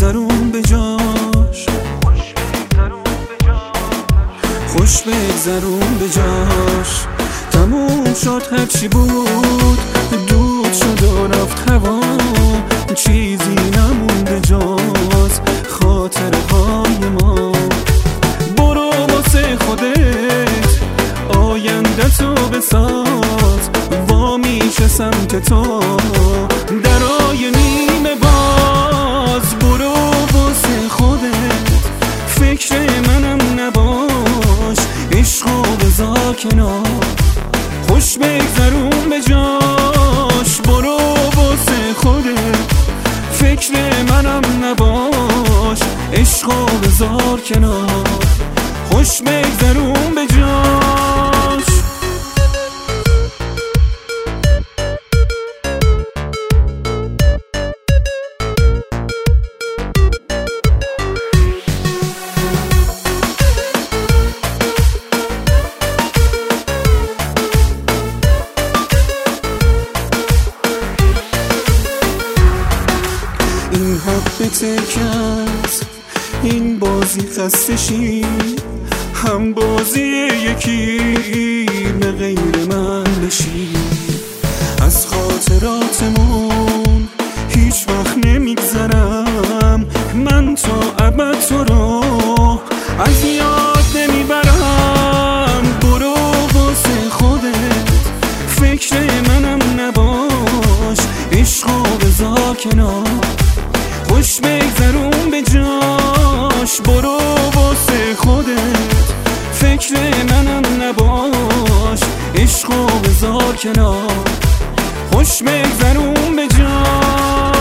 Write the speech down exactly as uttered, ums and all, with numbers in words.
بگذرون به جاش، خوش بگذرون به جاش. تموم شد هرچی بود، دود شد و رفت هوا، چیزی نمونده جز خاطره های ما. برو واسه خودت آینده تو بساز، وا میشه سمت تو درای نیمه باز. برو واسه خودت فکر منم نباش، عشقو بذار کنار، خوش بگذرون به جاش. برو واسه خودت فکر منم نباش، عشقو بذار کنار، خوش بگذرون به جاش. این حق تکست، این بازی خستشی، هم بازی یکی به غیر من بشی. از خاطراتمون هیچ وقت نمیگذرم، من تا ابد تو رو از یاد نمیبرم. برو واسه خودت فکر منم نباش، عشقو بذار کنار، خوش بگذرون به جاش. برو واسه خودت فکر منم نباش، عشقو بذار کنار، خوش بگذرون به جاش.